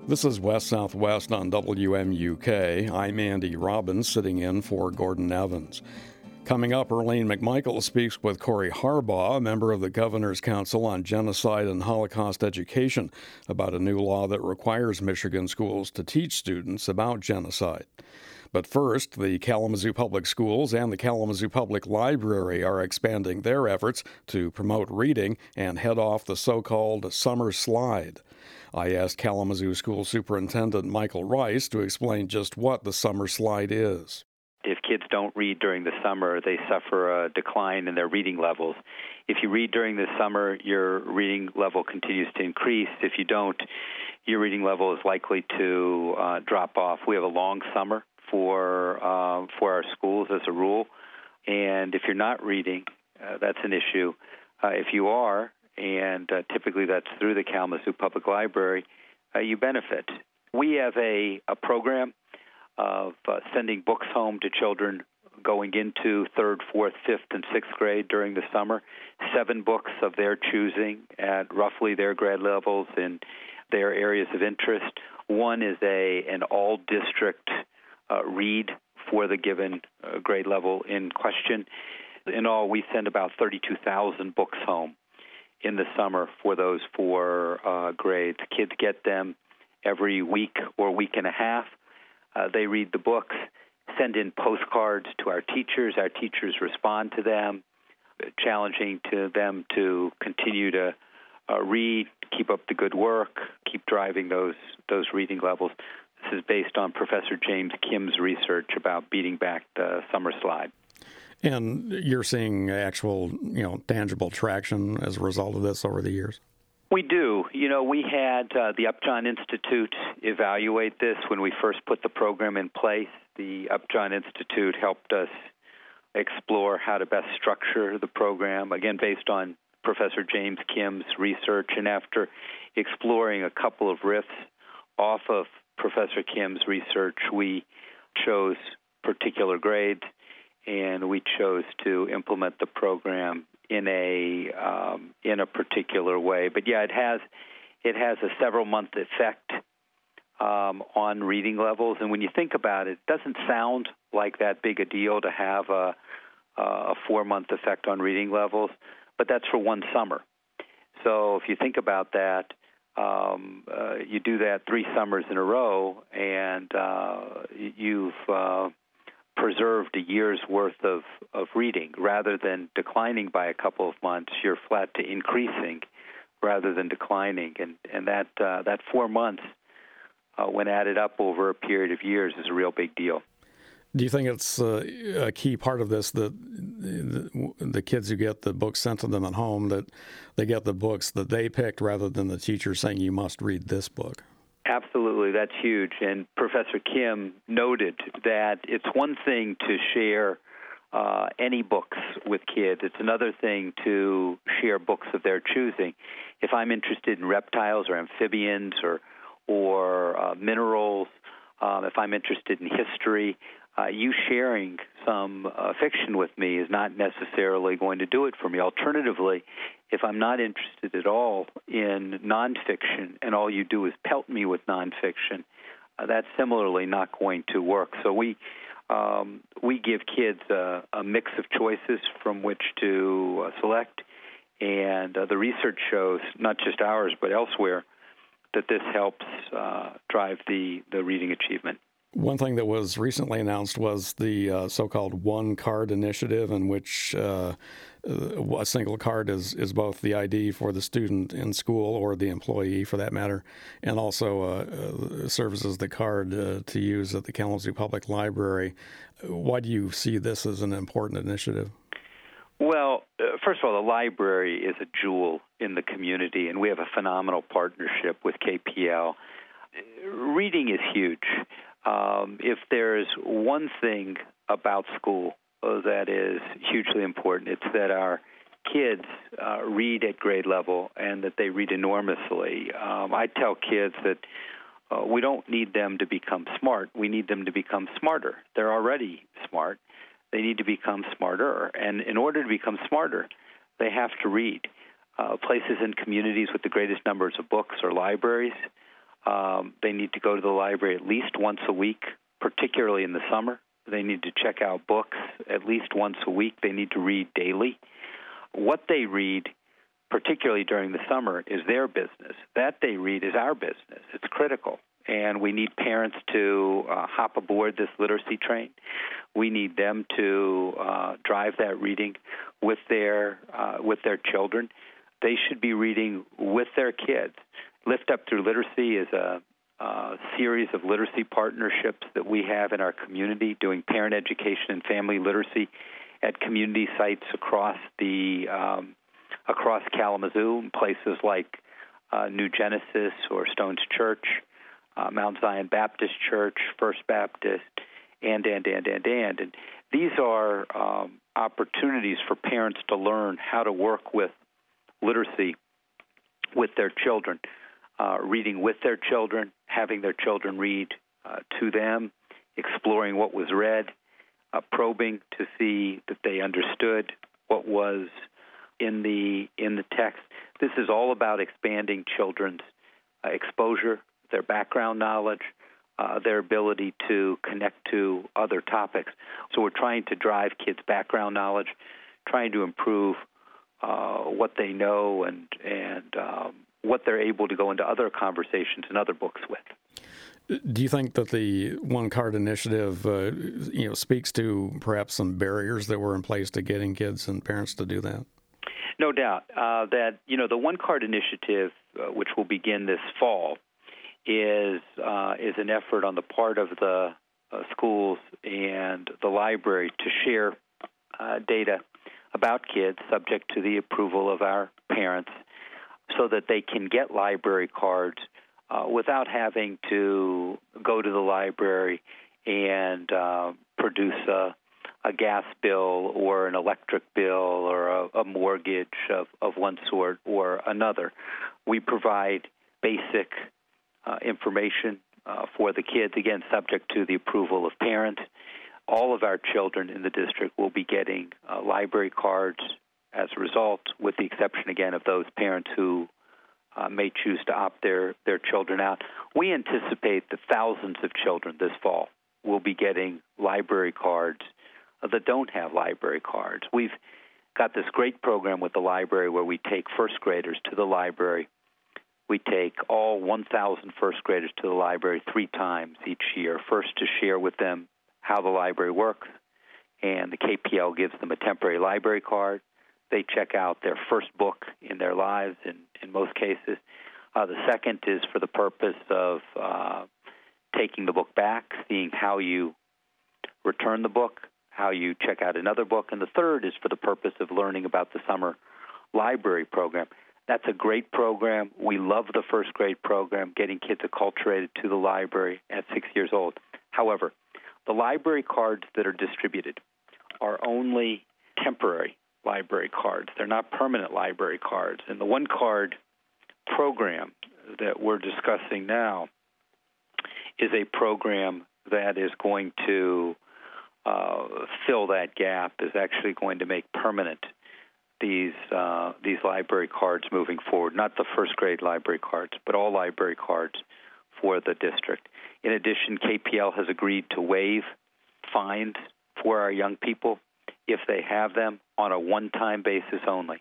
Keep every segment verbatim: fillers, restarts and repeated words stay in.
This is West Southwest on W M U K. I'm Andy Robbins, sitting in for Gordon Evans. Coming up, Erlene McMichael speaks with Corey Harbaugh, a member of the Governor's Council on Genocide and Holocaust Education, about a new law that requires Michigan schools to teach students about genocide. But first, the Kalamazoo Public Schools and the Kalamazoo Public Library are expanding their efforts to promote reading and head off the so-called summer slide. I asked Kalamazoo School Superintendent Michael Rice to explain just what the summer slide is. If kids don't read during the summer, they suffer a decline in their reading levels. If you read during the summer, your reading level continues to increase. If you don't, your reading level is likely to uh, drop off. We have a long summer for uh, for our schools as a rule, and if you're not reading, uh, that's an issue. Uh, if you are, and uh, typically that's through the Kalamazoo Public Library, uh, you benefit. We have a, a program of uh, sending books home to children going into third, fourth, fifth, and sixth grade during the summer, seven books of their choosing at roughly their grade levels in their areas of interest. One is a an all-district uh, read for the given uh, grade level in question. In all, we send about thirty-two thousand books home in the summer for those four uh, grades. Kids get them every week or week and a half. Uh, they read the books, send in postcards to our teachers. Our teachers respond to them, challenging to them to continue to uh, read, keep up the good work, keep driving those those reading levels. This is based on Professor James Kim's research about beating back the summer slide. And you're seeing actual, you know, tangible traction as a result of this over the years? We do. You know, we had uh, the Upjohn Institute evaluate this when we first put the program in place. The Upjohn Institute helped us explore how to best structure the program, again, based on Professor James Kim's research. And after exploring a couple of riffs off of Professor Kim's research, we chose particular grades, and we chose to implement the program in a um, in a particular way. But yeah, it has it has a several month effect um, on reading levels. And when you think about it, it doesn't sound like that big a deal to have a a four month effect on reading levels, but that's for one summer. So if you think about that, um, uh, you do that three summers in a row, and uh, you've uh, preserved a year's worth of, of reading. Rather than declining by a couple of months, you're flat to increasing rather than declining. And, and that uh, that four months, uh, when added up over a period of years, is a real big deal. Do you think it's uh, a key part of this that the, the kids who get the books sent to them at home, that they get the books that they picked rather than the teacher saying you must read this book? Absolutely, that's huge. And Professor Kim noted that it's one thing to share uh, any books with kids. It's another thing to share books of their choosing. If I'm interested in reptiles or amphibians or or uh, minerals, um, if I'm interested in history, uh, you sharing some uh, fiction with me is not necessarily going to do it for me. Alternatively, if I'm not interested at all in nonfiction and all you do is pelt me with nonfiction, uh, that's similarly not going to work. So we um, we give kids a, a mix of choices from which to uh, select, and uh, the research shows, not just ours but elsewhere, that this helps uh, drive the, the reading achievement. One thing that was recently announced was the uh, so-called One Card Initiative, in which uh, a single card is, is both the I D for the student in school, or the employee for that matter, and also uh, uh, serves as the card uh, to use at the Kalamazoo Public Library. Why do you see this as an important initiative? Well, uh, first of all, the library is a jewel in the community, and we have a phenomenal partnership with K P L. Reading is huge. Um, if there's one thing about school uh, that is hugely important, it's that our kids uh, read at grade level and that they read enormously. Um, I tell kids that uh, we don't need them to become smart. We need them to become smarter. They're already smart. They need to become smarter. And in order to become smarter, they have to read. Uh, places and communities with the greatest numbers of books are libraries. Um, they need to go to the library at least once a week, particularly in the summer. They need to check out books at least once a week. They need to read daily. What they read, particularly during the summer, is their business. That they read is our business. It's critical. And we need parents to uh, hop aboard this literacy train. We need them to uh, drive that reading with their uh, with their children. They should be reading with their kids. Lift Up Through Literacy is a, a series of literacy partnerships that we have in our community, doing parent education and family literacy at community sites across the um, across Kalamazoo, in places like uh, New Genesis or Stones Church, uh, Mount Zion Baptist Church, First Baptist, and, and, and, and, and. And these are um, opportunities for parents to learn how to work with literacy with their children, uh, reading with their children, having their children read uh, to them, exploring what was read, uh, probing to see that they understood what was in the in the text. This is all about expanding children's uh, exposure, their background knowledge, uh, their ability to connect to other topics. So we're trying to drive kids' background knowledge, trying to improve uh, what they know and and um, what they're able to go into other conversations and other books with. Do you think that the One Card initiative, uh, you know, speaks to perhaps some barriers that were in place to getting kids and parents to do that? No doubt uh, that, you know, the One Card initiative, uh, which will begin this fall, is uh, is an effort on the part of the uh, schools and the library to share uh, data about kids subject to the approval of our parents so that they can get library cards uh, without having to go to the library and uh, produce a a gas bill or an electric bill or a, a mortgage of, of one sort or another. We provide basic uh, information uh, for the kids, again, subject to the approval of parents. All of our children in the district will be getting uh, library cards as a result, with the exception, again, of those parents who uh, may choose to opt their, their children out. We anticipate that thousands of children this fall will be getting library cards that don't have library cards. We've got this great program with the library where we take first graders to the library. We take all one thousand first graders to the library three times each year, first to share with them how the library works, and the K P L gives them a temporary library card. They check out their first book in their lives in, in most cases. Uh, the second is for the purpose of uh, taking the book back, seeing how you return the book, how you check out another book, and the third is for the purpose of learning about the summer library program. That's a great program. We love the first grade program, getting kids acculturated to the library at six years old. However, the library cards that are distributed are only temporary library cards. They're not permanent library cards. And the One Card program that we're discussing now is a program that is going to Uh, fill that gap, is actually going to make permanent these uh, these library cards moving forward, not the first grade library cards, but all library cards for the district. In addition, K P L has agreed to waive fines for our young people if they have them on a one-time basis only.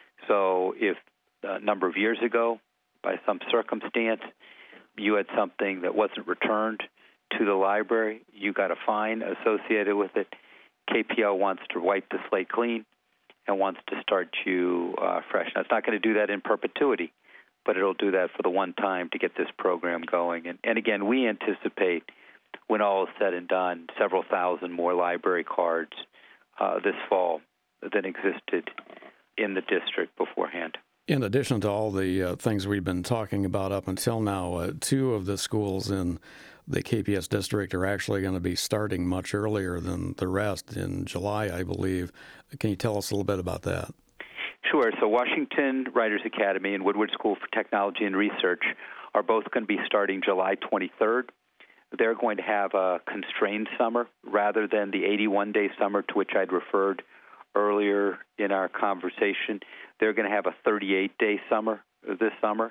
So if a number of years ago, by some circumstance, you had something that wasn't returned to the library, you got a fine associated with it. K P L wants to wipe the slate clean and wants to start you uh, fresh. Now, it's not going to do that in perpetuity, but it'll do that for the one time to get this program going. And, and again, we anticipate, when all is said and done, several thousand more library cards uh, this fall than existed in the district beforehand. In addition to all the uh, things we've been talking about up until now, uh, two of the schools in the K P S district are actually going to be starting much earlier than the rest in July, I believe. Can you tell us a little bit about that? Sure. So Washington Writers Academy and Woodward School for Technology and Research are both going to be starting July twenty-third. They're going to have a constrained summer rather than the eighty-one day summer to which I'd referred earlier in our conversation. They're going to have a thirty-eight day summer this summer.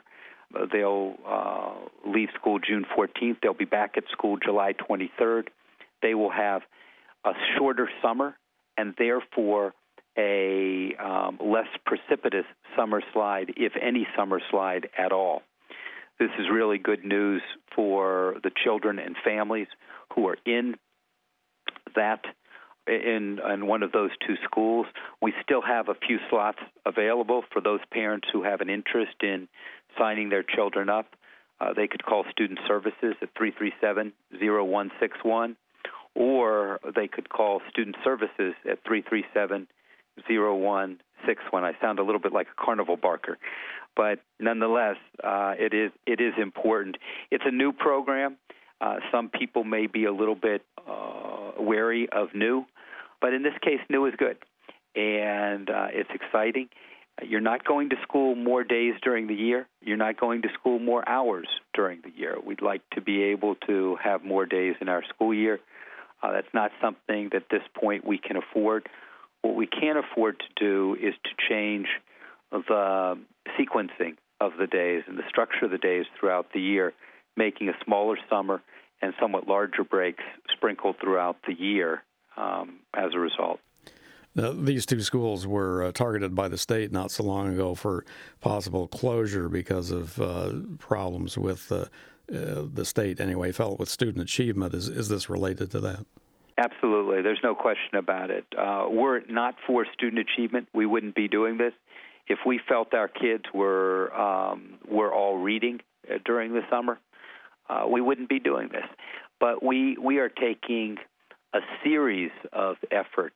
they'll uh, leave school June fourteenth. They'll be back at school July twenty-third. They will have a shorter summer and therefore a um, less precipitous summer slide, if any summer slide at all. This is really good news for the children and families who are in that in, in one of those two schools. We still have a few slots available for those parents who have an interest in signing their children up. Uh, they could call Student Services at three three seven, zero one six one, or they could call Student Services at three three seven, zero one six one. I sound a little bit like a carnival barker, but nonetheless, uh, it is it is important. It's a new program. Uh, some people may be a little bit uh, wary of new, but in this case, new is good, and uh, it's exciting. You're not going to school more days during the year. You're not going to school more hours during the year. We'd like to be able to have more days in our school year. Uh, that's not something that at this point we can afford. What we can afford to do is to change the sequencing of the days and the structure of the days throughout the year, making a smaller summer and somewhat larger breaks sprinkled throughout the year um, as a result. Uh, these two schools were uh, targeted by the state not so long ago for possible closure because of uh, problems with uh, uh, the state, anyway, felt with student achievement. Is, is this related to that? Absolutely. There's no question about it. Uh, were it not for student achievement, we wouldn't be doing this. If we felt our kids were um, were all reading uh, during the summer, uh, we wouldn't be doing this. But we we are taking a series of efforts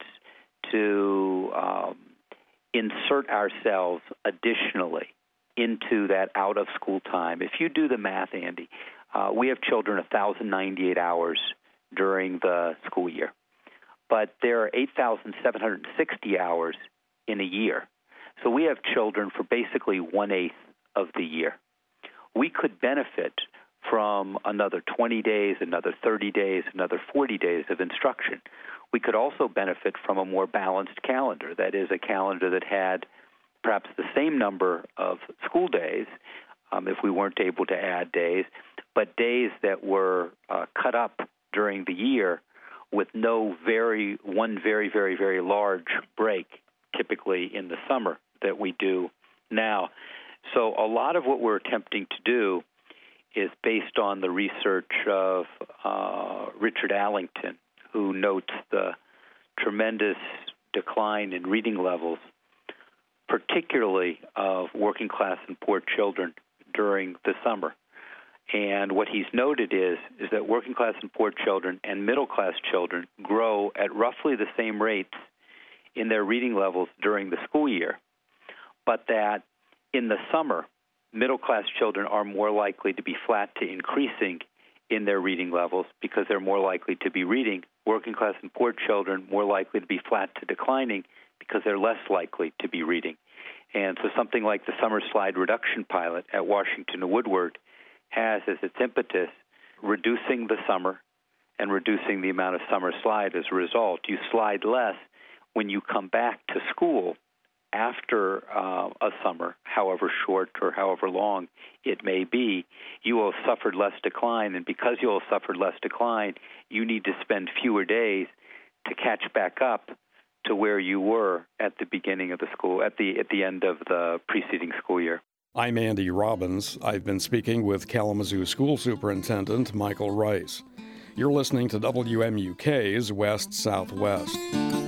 to um, insert ourselves additionally into that out-of-school time. If you do the math, Andy, uh, we have children one thousand ninety-eight hours during the school year. But there are eight thousand seven hundred sixty hours in a year. So we have children for basically one-eighth of the year. We could benefit from another twenty days, another thirty days, another forty days of instruction. We could also benefit from a more balanced calendar, that is, a calendar that had perhaps the same number of school days, um, if we weren't able to add days, but days that were uh, cut up during the year with no very one very, very, very large break, typically in the summer, that we do now. So a lot of what we're attempting to do is based on the research of uh, Richard Allington, who notes the tremendous decline in reading levels, particularly of working class and poor children during the summer. And what he's noted is, is that working class and poor children and middle class children grow at roughly the same rates in their reading levels during the school year, but that in the summer, middle class children are more likely to be flat to increasing in their reading levels because they're more likely to be reading. Working class and poor children more likely to be flat to declining because they're less likely to be reading. And so something like the Summer Slide Reduction Pilot at Washington and Woodward has as its impetus reducing the summer and reducing the amount of summer slide as a result. You slide less when you come back to school after uh, a summer, however short or however long it may be. You will have suffered less decline, and because you will have suffered less decline, you need to spend fewer days to catch back up to where you were at the beginning of the school, at the at the end of the preceding school year. I'm Andy Robbins. I've been speaking with Kalamazoo School Superintendent Michael Rice. You're listening to W M U K's West Southwest.